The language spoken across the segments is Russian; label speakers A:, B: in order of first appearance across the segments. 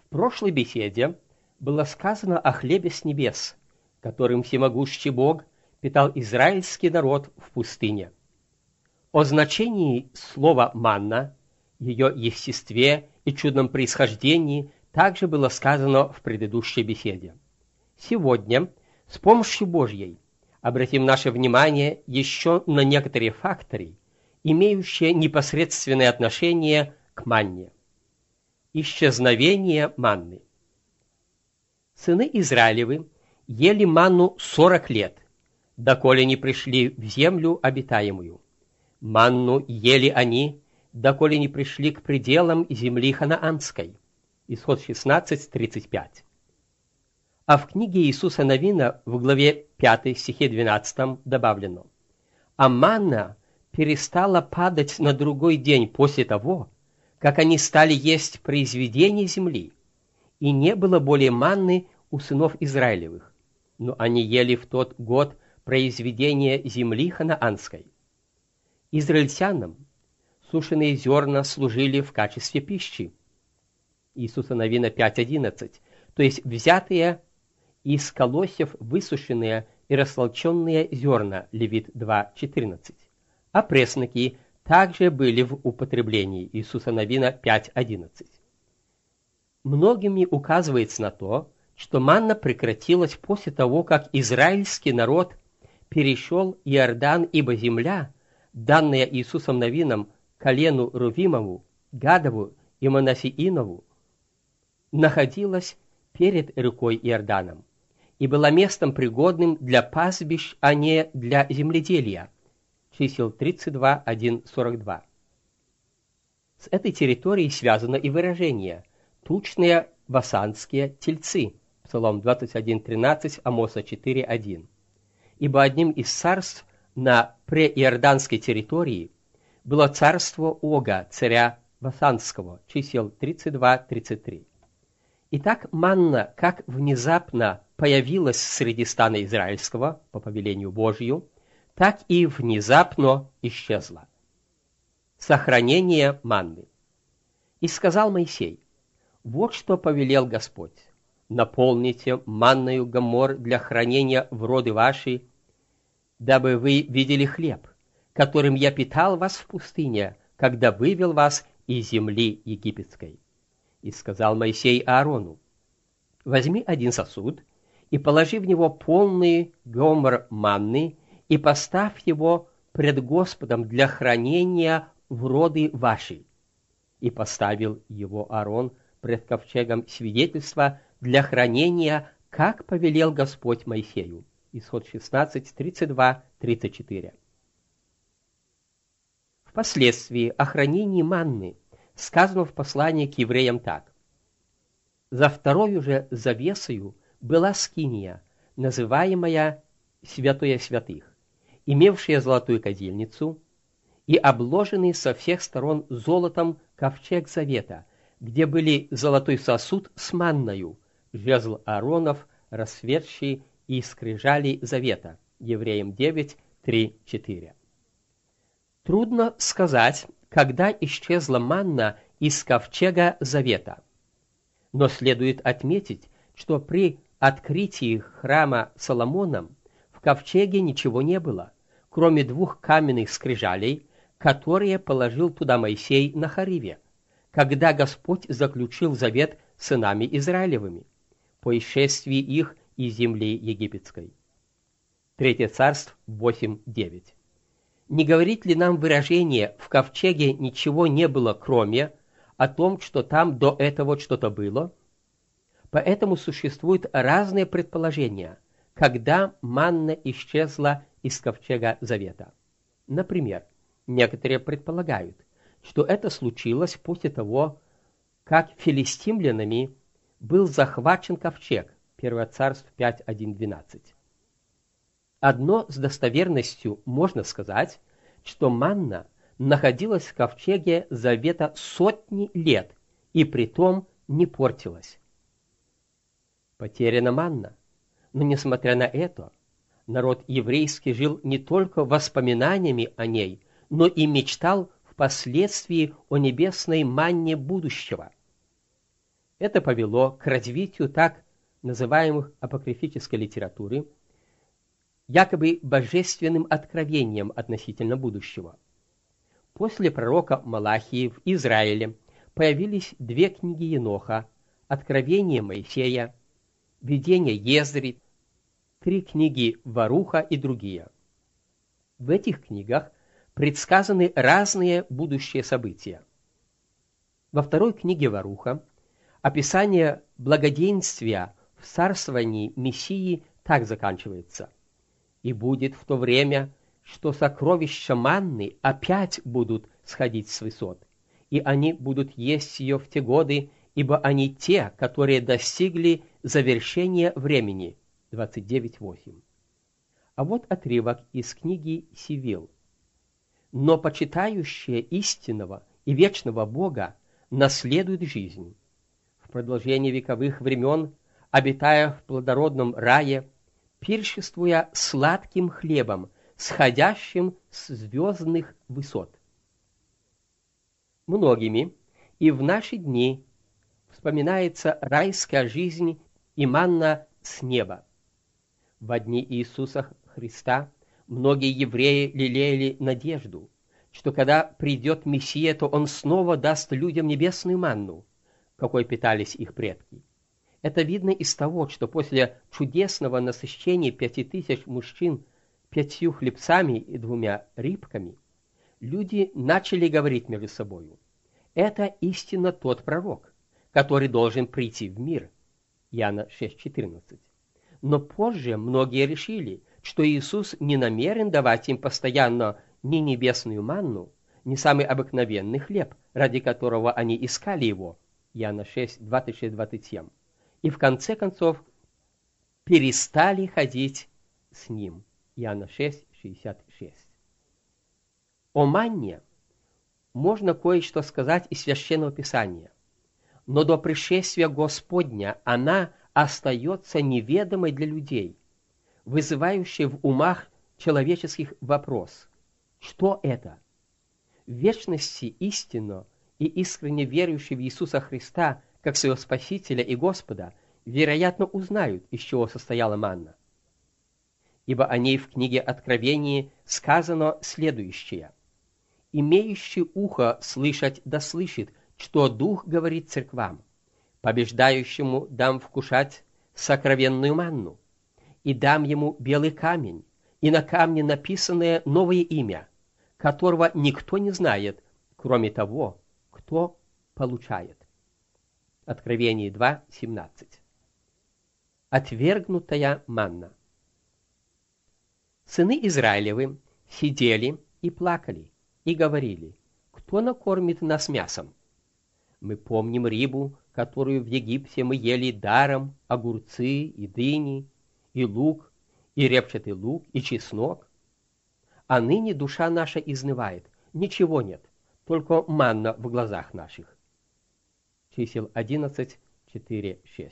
A: прошлой беседе было сказано о хлебе с небес, которым всемогущий Бог питал израильский народ в пустыне. О значении слова «манна», ее естестве и чудном происхождении также было сказано в предыдущей беседе. Сегодня с помощью Божьей обратим наше внимание еще на некоторые факторы, имеющие непосредственное отношение к манне. Исчезновение манны. Сыны Израилевы ели манну 40 лет, доколе не пришли в землю обитаемую. Манну ели они, доколе не пришли к пределам земли ханаанской. Исход 16:35. А в книге Иисуса Навина в главе 5 стихе 12 добавлено: «А манна перестала падать на другой день после того, как они стали есть произведения земли, и не было более манны у сынов Израилевых, но они ели в тот год произведения земли ханаанской». Израильтянам сушеные зерна служили в качестве пищи. Иисуса Навина 5:11, то есть взятые из колосьев высушенные и растолченные зерна, Левит 2:14. А пресноки также были в употреблении, Иисуса Навина 5:11. Многими указывается на то, что манна прекратилась после того, как израильский народ перешел Иордан, ибо земля, данная Иисусом Навином колену Рувимову, Гадову и Манассеинову, находилась перед рекой Иорданом и была местом пригодным для пастбищ, а не для земледелия. Чисел 32:1-42. С этой территорией связано и выражение «тучные басанские тельцы», Псалом 21:13, Амоса 4:1. Ибо одним из царств на преиорданской территории было царство Ога, царя Басанского, чисел 32-33. Итак, манна как внезапно появилась среди стана израильского по повелению Божию, так и внезапно исчезла. Сохранение манны. «И сказал Моисей: вот что повелел Господь: наполните манною гомор для хранения в роды ваши, дабы вы видели хлеб, которым я питал вас в пустыне, когда вывел вас из земли египетской. И сказал Моисей Аарону: возьми один сосуд и положи в него полный гомор манны и поставь его пред Господом для хранения в роды ваши. И поставил его Аарон пред ковчегом свидетельства для хранения, как повелел Господь Моисею». Исход 16:32-34. Впоследствии о хранении манны сказано в послании к евреям так: «За второю же завесою была скиния, называемая Святое Святых, имевшая золотую кадильницу, и обложенный со всех сторон золотом ковчег завета, где были золотой сосуд с манною, жезл Ааронов, расцветший и скрижали завета». Евреям 9:3-4. Трудно сказать, когда исчезла манна из ковчега завета. Но следует отметить, что при открытии храма Соломоном в ковчеге ничего не было, кроме 2 каменных скрижалей, которые положил туда Моисей на Хориве, когда Господь заключил завет с сынами Израилевыми по исшествии их из земли египетской. 3 Царств 8:9. Не говорит ли нам выражение «в ковчеге ничего не было, кроме» о том, что там до этого что-то было? Поэтому существуют разные предположения, когда манна исчезла из ковчега завета. Например, некоторые предполагают, что это случилось после того, как филистимлянами был захвачен ковчег. 1 Царств 5:1-12. Одно с достоверностью можно сказать, что манна находилась в ковчеге завета сотни лет и притом не портилась. Потеряна манна, но несмотря на это, народ еврейский жил не только воспоминаниями о ней, но и мечтал впоследствии о небесной манне будущего. Это повело к развитию так называемых апокрифической литературы, якобы божественным откровением относительно будущего. После пророка Малахии в Израиле появились две книги Еноха, Откровение Моисея, Видение Ездри, 3 книги Варуха и другие. В этих книгах предсказаны разные будущие события. Во второй книге Варуха описание благоденствия в царствовании Мессии так заканчивается: «И будет в то время, что сокровища манны опять будут сходить с высот, и они будут есть ее в те годы, ибо они те, которые достигли завершения времени». 29:8. А вот отрывок из книги Сивил. «Но почитающие истинного и вечного Бога наследуют жизнь. В продолжении вековых времен, обитая в плодородном рае, пиршествуя сладким хлебом, сходящим с звездных высот». Многими и в наши дни вспоминается райская жизнь и манна с неба. Во дни Иисуса Христа многие евреи лелеяли надежду, что когда придет Мессия, то Он снова даст людям небесную манну, какой питались их предки. Это видно из того, что после чудесного насыщения 5000 мужчин 5 хлебцами и 2 рыбками, люди начали говорить между собою: «Это истинно тот пророк, который должен прийти в мир». Иоанна 6:14. Но позже многие решили, что Иисус не намерен давать им постоянно ни небесную манну, ни самый обыкновенный хлеб, ради которого они искали его. Иоанна 6:26-27. И в конце концов перестали ходить с ним. Иоанна 6:66. О манне можно кое-что сказать из Священного Писания, но до пришествия Господня она остается неведомой для людей, вызывающей в умах человеческих вопрос: что это? В вечности истинно и искренне верующие в Иисуса Христа как своего Спасителя и Господа, вероятно, узнают, из чего состояла манна. Ибо о ней в книге Откровения сказано следующее: «Имеющий ухо слышать да слышит, что Дух говорит церквам. Побеждающему дам вкушать сокровенную манну, и дам ему белый камень, и на камне написанное новое имя, которого никто не знает, кроме того, кто получает». Откровение 2:17. Отвергнутая манна. Сыны Израилевы сидели и плакали, и говорили: «Кто накормит нас мясом? Мы помним рыбу, которую в Египте мы ели даром, огурцы и дыни, и лук, и репчатый лук, и чеснок. А ныне душа наша изнывает, ничего нет, только манна в глазах наших». Чисел 11:4-6.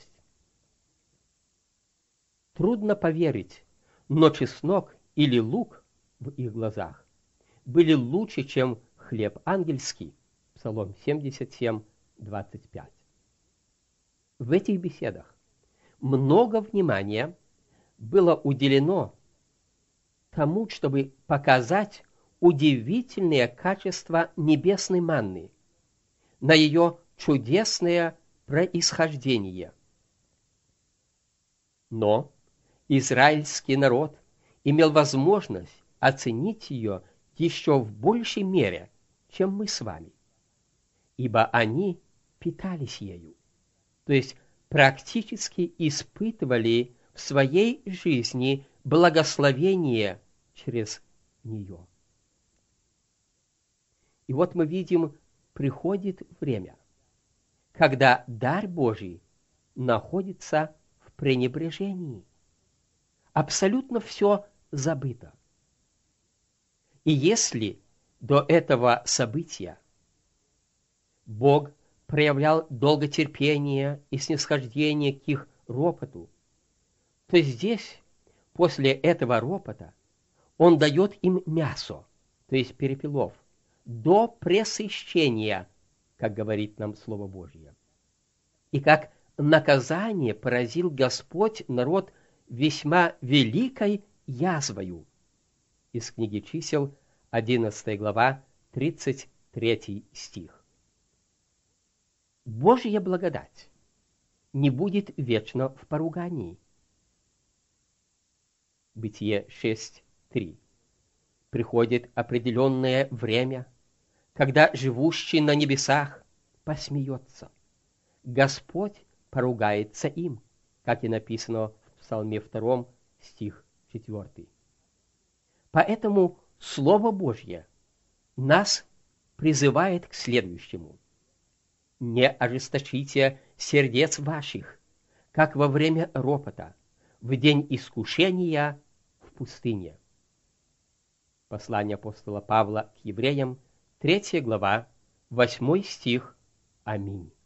A: Трудно поверить, но чеснок или лук в их глазах были лучше, чем хлеб ангельский. Псалом 77:25. В этих беседах много внимания было уделено тому, чтобы показать удивительные качества небесной манны, на ее чудесное происхождение. Но израильский народ имел возможность оценить ее еще в большей мере, чем мы с вами, ибо они питались ею, то есть практически испытывали в своей жизни благословение через нее. И вот мы видим, приходит время, когда дар Божий находится в пренебрежении. Абсолютно все забыто. И если до этого события Бог проявлял долготерпение и снисхождение к их ропоту, то здесь, после этого ропота, Он дает им мясо, то есть перепелов, до пресыщения, как говорит нам Слово Божье. и как наказание поразил Господь народ весьма великой язвою. Из книги Чисел, 11 глава, 33 стих. Божья благодать не будет вечно в поругании. Бытие 6:3. Приходит определенное время, когда живущий на небесах посмеется. Господь поругается им, как и написано в Псалме 2, стих 4. Поэтому Слово Божье нас призывает к следующему. «Не ожесточите сердец ваших, как во время ропота, в день искушения в пустыне». Послание апостола Павла к евреям, 3 глава, 8 стих. Аминь.